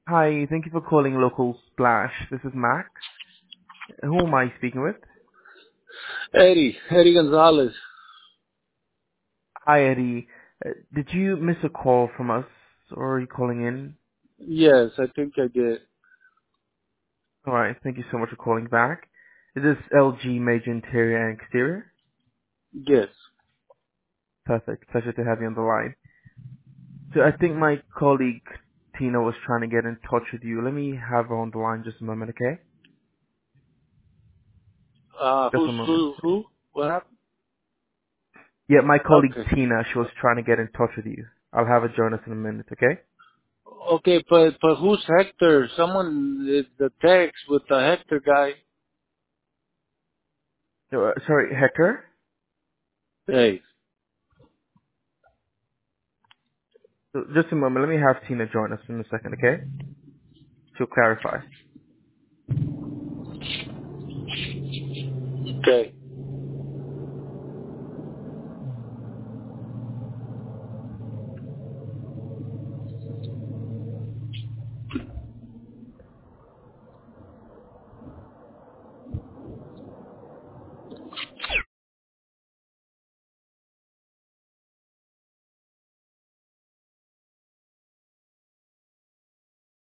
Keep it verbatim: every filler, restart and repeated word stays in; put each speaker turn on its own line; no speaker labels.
Hi, thank you for calling Local Splash. This is Max. Who am I speaking with?
Eddie, Eddie Gonzalez.
Hi, Eddie. Uh, did you miss a call from us, or are you calling in?
Yes, I think I did.
Alright, thank you so much for calling back. Is this L G Major Interior and Exterior?
Yes.
Perfect. Pleasure to have you on the line. So I think my colleague Tina was trying to get in touch with you. Let me have her on the line just a moment, okay?
Uh,
Just
who's,
a moment.
who, who? What happened?
Yeah, my colleague
Okay.
Tina, she was trying to get in touch with you. I'll have her join us in a minute, okay?
Okay, but, but who's Hector? Someone, the the text with the Hector guy.
So, uh, sorry, Hector?
Hey.
So just a moment. Let me have Tina join us in a second, okay? To clarify.
Okay.